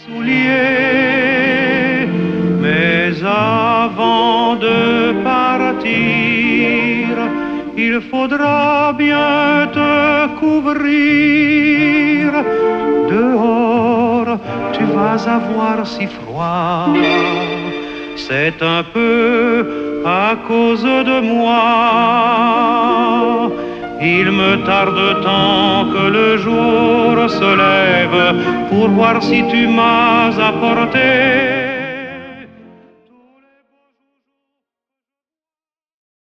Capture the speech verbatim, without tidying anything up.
souliers, mais avant de partir, il faudra bien te couvrir. Dehors, tu vas avoir si froid. C'est un peu à cause de moi. Il me tarde tant que le jour se lève pour voir si tu m'as apporté